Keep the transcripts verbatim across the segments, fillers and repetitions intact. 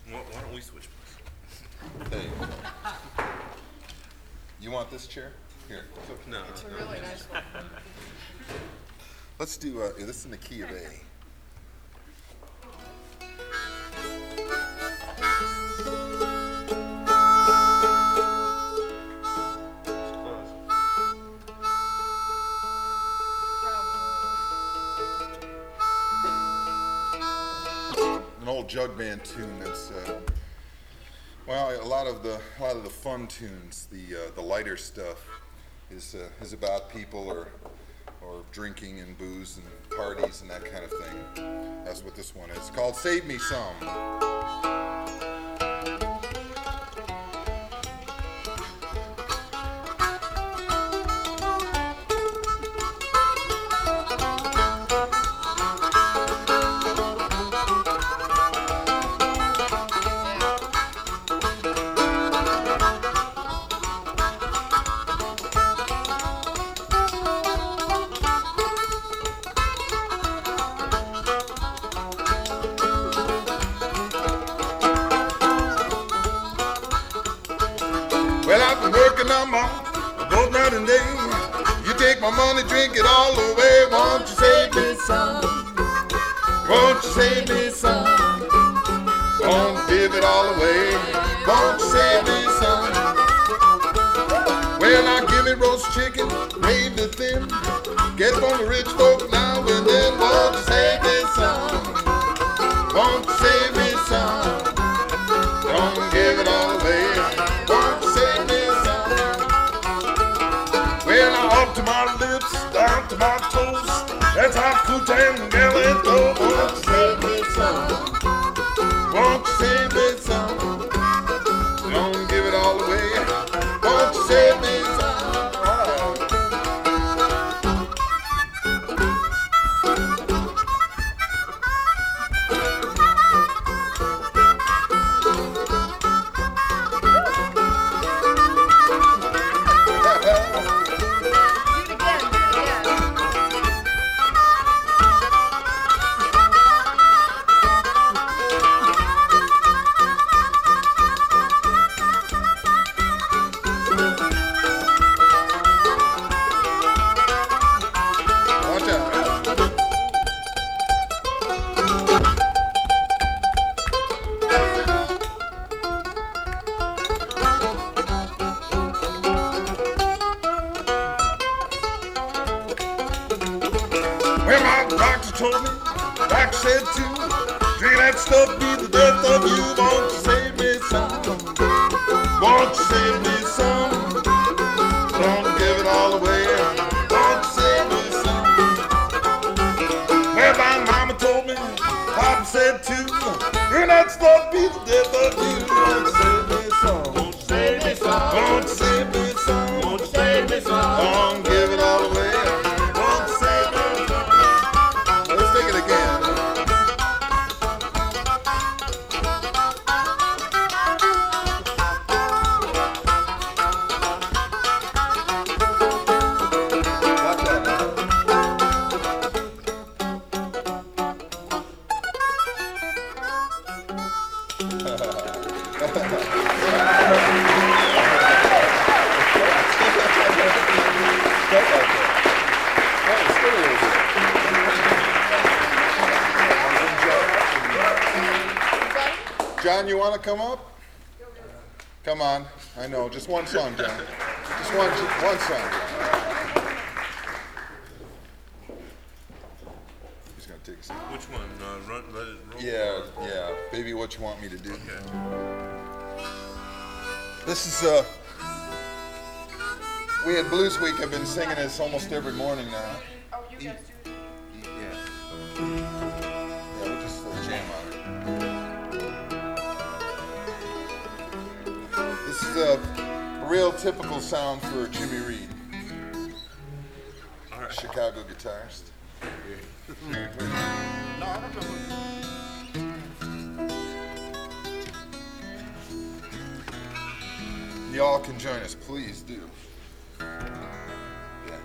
Why, why don't we switch places? Hey. You want this chair? Here. No, It's a no. really nice one. Let's do, uh, this is in the key of A. An old jug band tune that's, uh, well, a lot of the a lot of the fun tunes, the uh, the lighter stuff, is uh, is about people or or drinking and booze and parties and that kind of thing. That's what this one is. It's called "Save Me Some." Well, I've been working on my both night and day. You take my money, drink it all away. Won't you save me some? Won't you save me some? Don't give it all away. Won't you save me some? Well, now give me roast chicken, gravy thin. Get it on the rich folk now and then. Won't you save me some? Won't you save me some? Don't give it all away. Won't you save me some? Well, now up to my lips, down to my toes. That's how Pootan Galley goes. Won't you save me some? Won't you save me some? Don't give it all away. Won't you save me some? Watch out. Well, my doctor told me, doctor said too, drink that stuff be the death of you. Won't you save me some? Won't you save me some? Don't give it all away. Won't you save me some? Well, my mama told me, Papa said too, drink that stuff be the death of you. Won't you save me some? Won't you save me some? Won't you save me some? Won't you save me some? Don't give it all away. Won't you save me some? Let's take it again. Watch out now. John, you want to come up? Come on. I know. Just one song, John. Just one, one song. He's going to take a seat. Which one? Uh, run, let it roll? Yeah, yeah. Baby, what you want me to do? Okay. This is, uh, we had Blues Week. I've been singing this almost every morning now. Oh, you guys do? Yeah. Yeah, we'll just uh, jam on it. This is a, a real typical sound for Jimmy Reed, All right. Chicago guitarist. No, I don't know. Y'all can join us, please do. Yeah.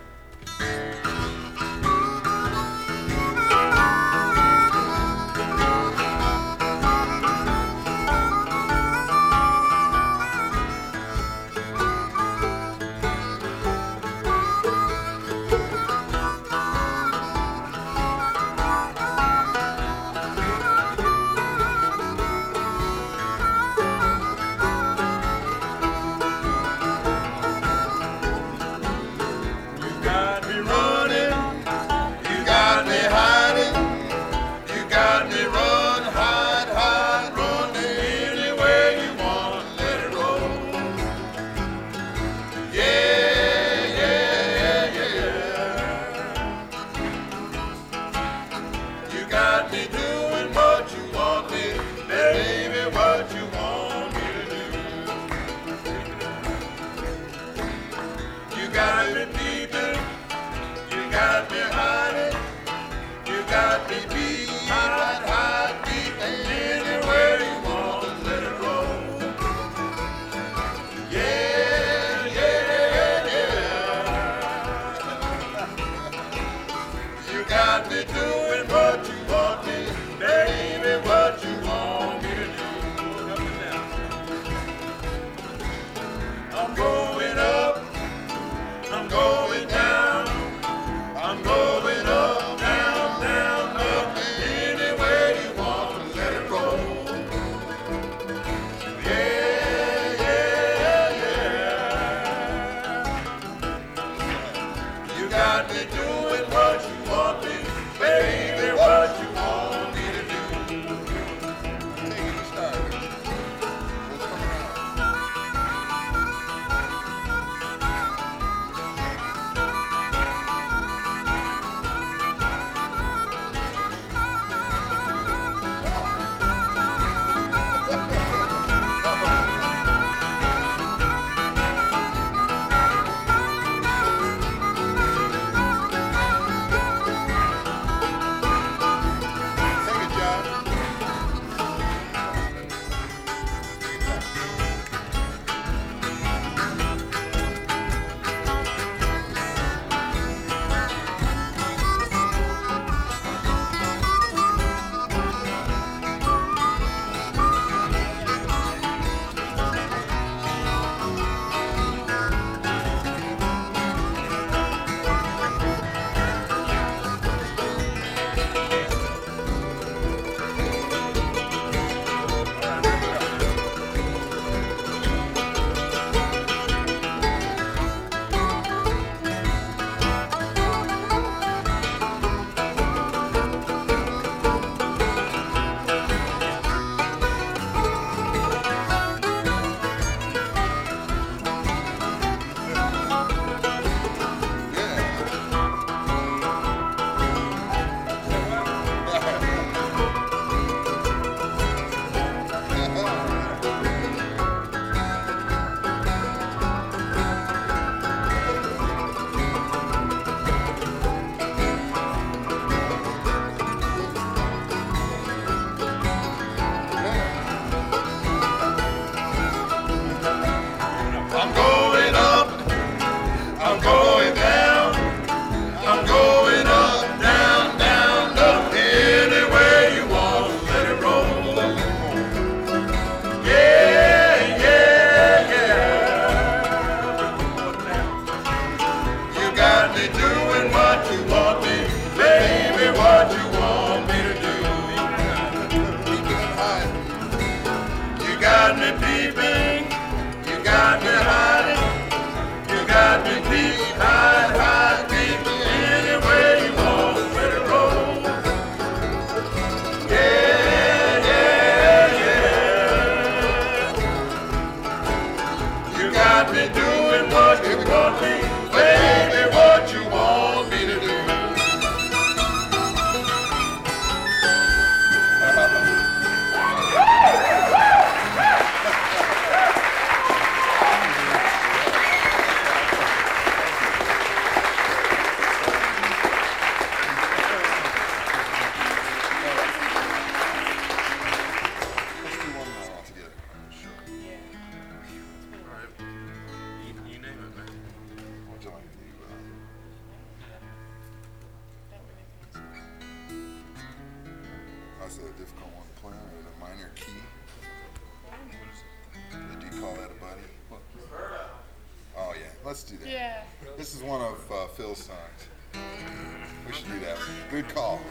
let's do that. Yeah. This is one of uh, Phil's songs. We should do that. Good call.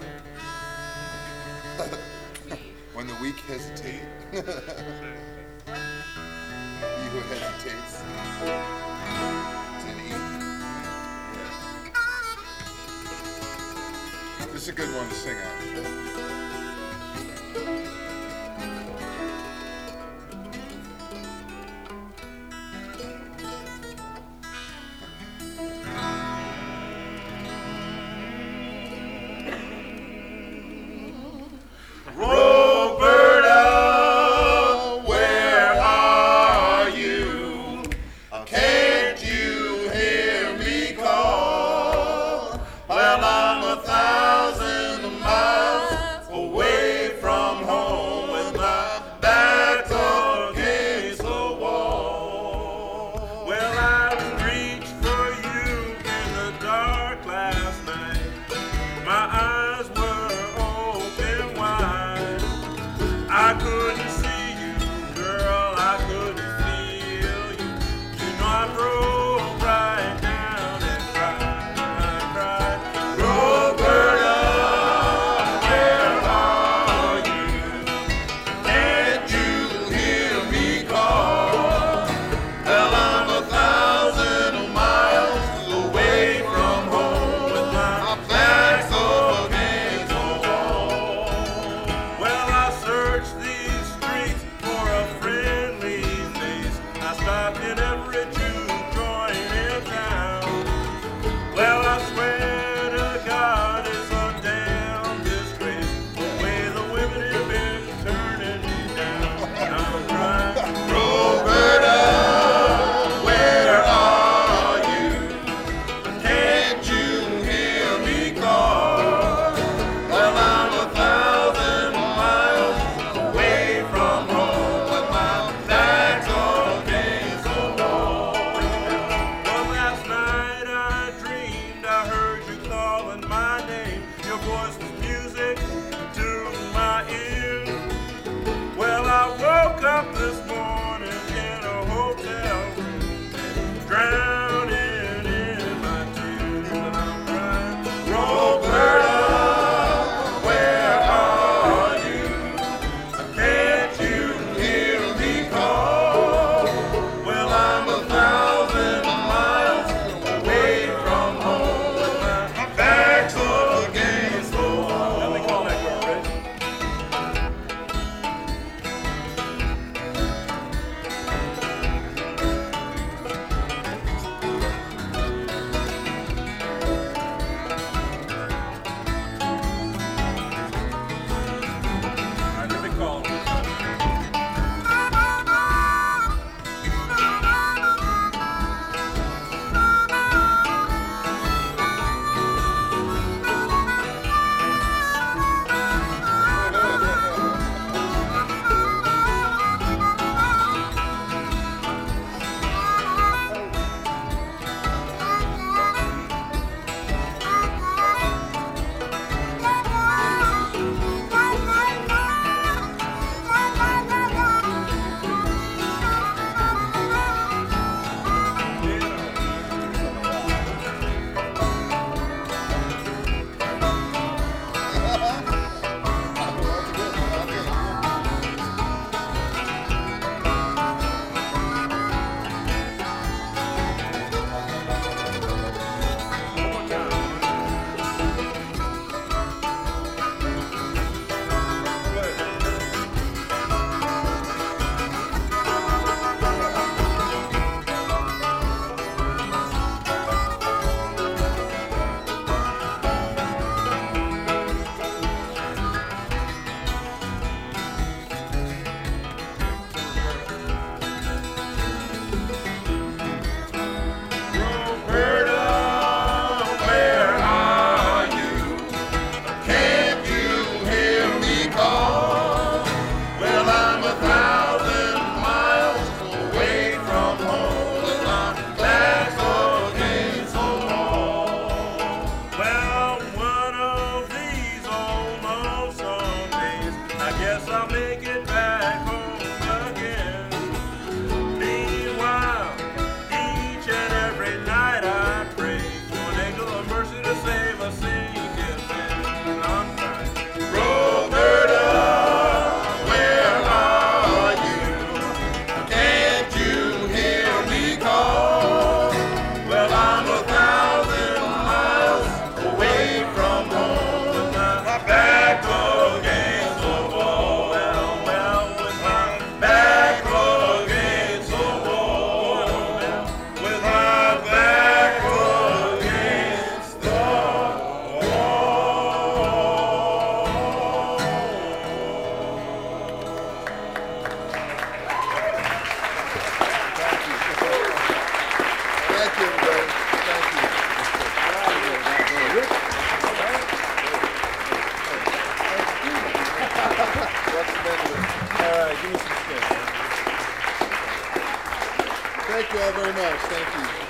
When the weak hesitate. He who hesitates. It's an E. Yeah. This is a good one to sing on. Roberta, where are you? Can't you hear me call? Well, I'm a thousand miles away from home with my back against the wall. Well, I reached for you in the dark last night. My eyes were open wide. I couldn't see you, girl, I couldn't feel you. You know I broke right down and cried, I cried. Roberta, where are you? Can't you hear me call? Well, I'm a thousand miles away from home with my back up against the wall. Well, I searched the Thank you all very much. Thank you.